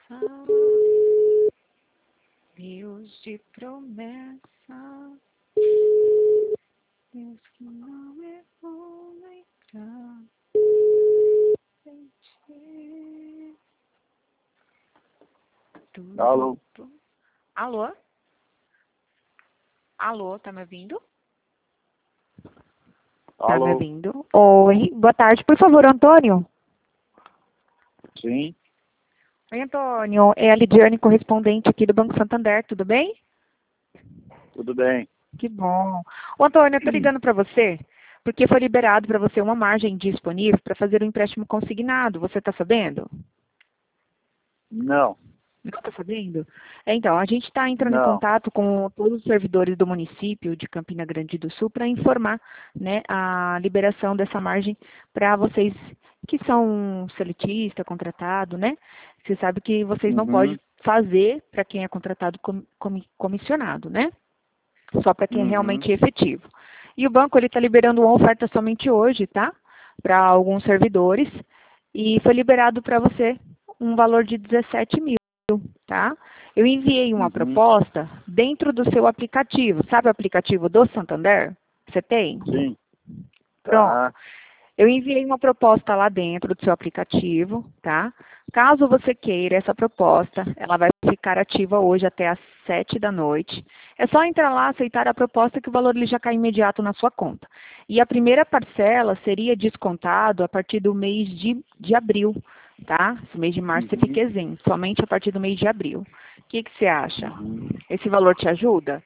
Deus de promessa, Deus que não errou nem pra sentir. Alô? Alô? Alô, tá me ouvindo? Tá me Alô? ouvindo? Oi, boa tarde, por favor, Antônio. Sim, Oi, Antônio, é a Lidiane, correspondente aqui do Banco Santander, tudo bem? tudo bem. Que bom. Ô, Antônio, eu tô ligando para você porque foi liberado para você uma margem disponível para fazer um empréstimo consignado. Você está sabendo? Não, Não está sabendo? Então, a gente está entrando em não. contato com todos os servidores do município de Campina Grande do Sul para informar, né, a liberação dessa margem para vocês que são seletista, contratado, né? Você sabe que vocês não Uhum, podem fazer para quem é contratado comissionado, né? Só para quem é uhum, realmente efetivo. E o banco ele está liberando uma oferta somente hoje, tá? Para alguns servidores. E foi liberado para você um valor de 17 mil, tá? Eu enviei uma uhum. proposta dentro do seu aplicativo. Sabe o aplicativo do Santander? Você tem? Sim, Pronto. tá. Eu enviei uma proposta lá dentro do seu aplicativo, tá? Caso você queira essa proposta, ela vai ficar ativa hoje até às 7 da noite. É só entrar lá, aceitar a proposta que o valor ele já cai imediato na sua conta. E a primeira parcela seria descontado a partir do mês de abril, tá? Esse mês de março você Uhum, fica isento, somente a partir do mês de abril. O que você acha? uhum. Esse valor te ajuda?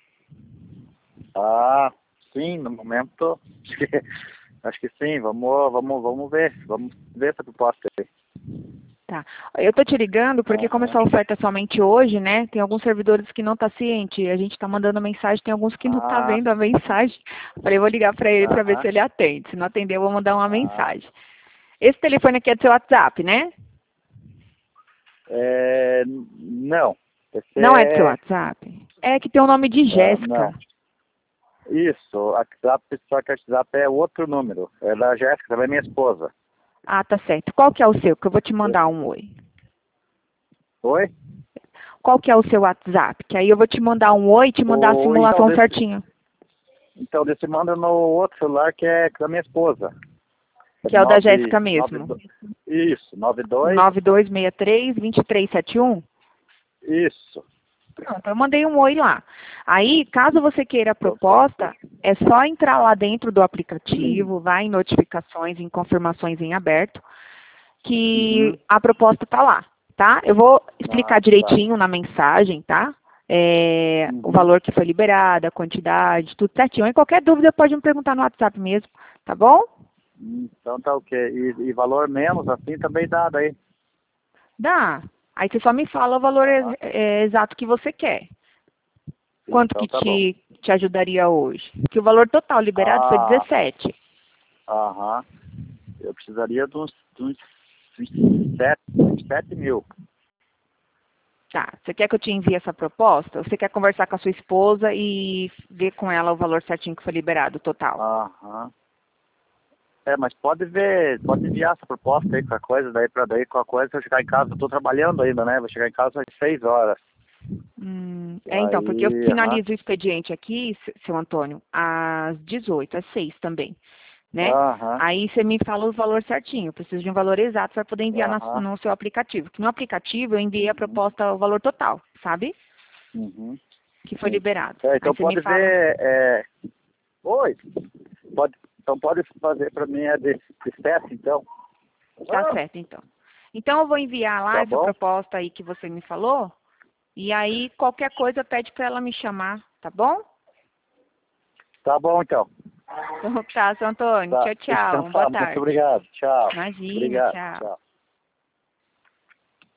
Ah, sim, no momento, acho que sim. Vamos ver. Vamos ver essa proposta aí. Tá. Eu tô te ligando porque como Aham. essa oferta é somente hoje, né? Tem alguns servidores que não tá ciente. A gente tá mandando mensagem, tem alguns que não tá Ah, vendo a mensagem. Falei, vou ligar para ele para ver aham. se ele atende. Se não atender, eu vou mandar uma Ah, mensagem. Esse telefone aqui é do seu WhatsApp, né? não. Esse Não é do seu é... WhatsApp? É que tem o nome de não. Jéssica. Isso, o WhatsApp, só que o WhatsApp é outro número. É da Jéssica, também é minha esposa. Ah, tá certo. Qual que é o seu? Que eu vou te mandar um oi. Oi? Qual que é o seu WhatsApp? Que aí eu vou te mandar um oi e te mandar a Ou então simulação certinho. desse manda no outro celular que é da minha esposa. É Que é o da Jéssica mesmo. isso, O 92, 9263-2371. isso. Pronto, eu mandei um oi lá. Aí, caso você queira a Então tá. proposta, é só entrar lá dentro do aplicativo, vai em notificações, em confirmações em aberto, que Uhum. a proposta está lá, tá? Eu vou explicar Ah, tá. direitinho na mensagem, tá? O Uhum. valor que foi liberado, a quantidade, tudo certinho. E qualquer dúvida pode me perguntar no WhatsApp mesmo, tá bom? Então tá ok. E valor menos assim também dá daí. Dá. Aí você só me fala o valor Aham. exato que você quer. Quanto Então que tá bom. te ajudaria hoje? Que o valor total liberado foi Ah, 17. aham. Eu precisaria de uns 27 mil. Tá. Você quer que eu te envie essa proposta? Ou você quer conversar com a sua esposa e ver com ela o valor certinho que foi liberado, total? Aham. Mas pode enviar essa proposta aí, qualquer coisa, daí pra daí, qualquer coisa, eu chegar em casa, eu tô trabalhando ainda, né? Vou chegar em casa às 6 horas. Então, porque eu Aí, aham, finalizo o expediente aqui, seu Antônio, às 18, às 6 também, né? aham, Aí você me fala o valor certinho. Eu preciso de um valor exato para poder enviar aham, no seu aplicativo. Que no aplicativo eu enviei a uhum, proposta, o valor total, sabe? uhum, Que foi sim. liberado. Aí Então você me pode fala. ver, oi, então pode fazer pra mim a de 7, então. Tá Ah, certo, então. Então eu vou enviar lá tá essa bom? proposta aí que você me falou. E aí qualquer coisa pede para ela me chamar, tá bom? Tá bom, então. Então tá, seu Antônio. Tá, Tchau, então tchau. Boa tá, muito tarde. obrigado, tchau. Imagina, Obrigado, tchau. tchau.